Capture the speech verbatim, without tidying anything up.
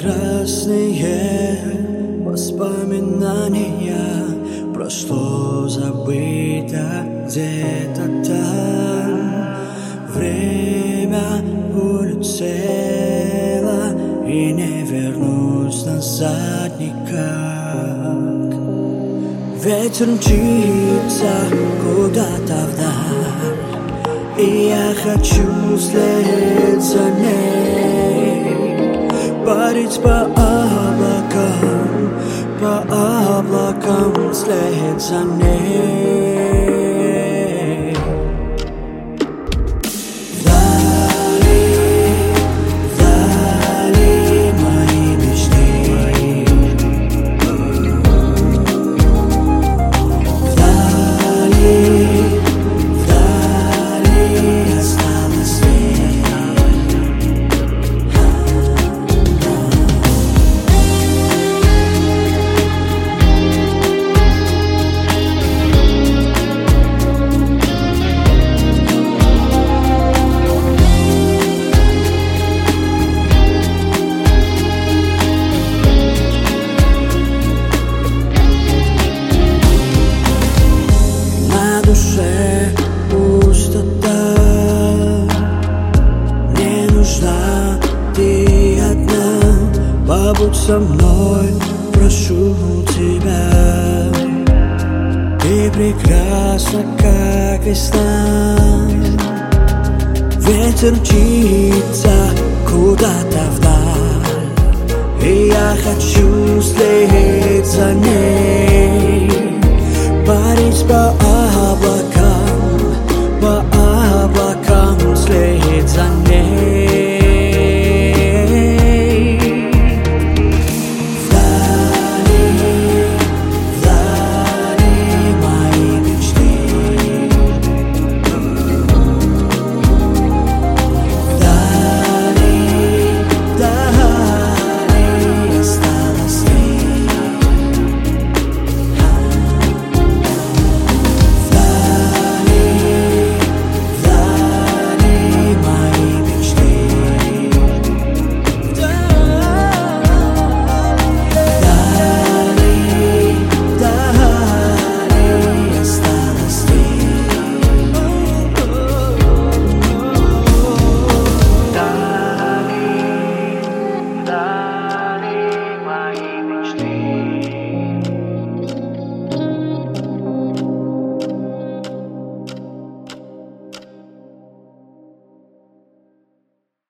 прекрасные воспоминания. Прошло, забыто где-то там. Время улетело и не вернусь назад никак. Ветер мчится куда-то вдаль, и я хочу вслед за ней парить по облакам, по облакам вслед за ней. Вдали, вдали мои мечты, вдали, вдали осталось ты. Пустота, мне нужна ты одна. Побудь со мной, прошу тебя. Ты прекрасна, как весна. Ветер мчится куда-то вдаль, и я хочу вслед за ней парить по облакам,